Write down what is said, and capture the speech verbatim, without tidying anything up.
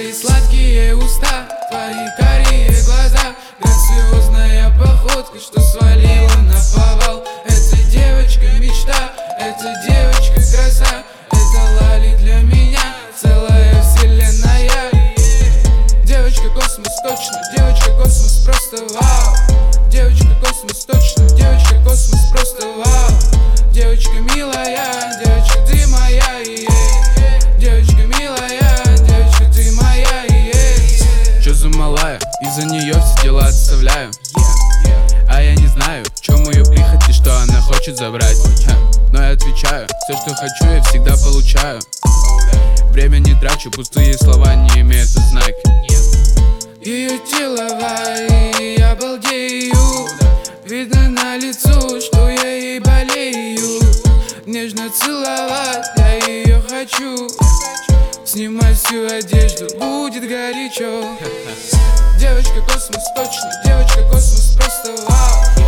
Твои сладкие уста, твои карие глаза, грациозная походка, что свалила на повал. Эта девочка мечта, эта девочка краса, это Лали для меня, целая вселенная. Девочка космос точно, девочка космос просто вау. Девочка космос точно, девочка космос просто вау. Девочка милая, девочка ты моя, yeah. Девочка милая, девочка ты моя, yeah. Чё за малая? Из-за нее все дела отставляю. А я не знаю, в чем ее прихоть и что она хочет забрать. Но я отвечаю, все, что хочу, я всегда получаю. Время не трачу, пустые слова не имеют знаки. Ее тело вай, я балдею. Видно на лицу, что я ей болею. Нежно целовать я ее хочу. Снимай всю одежду, будет горячо. Девочка космос точно, девочка космос просто вау.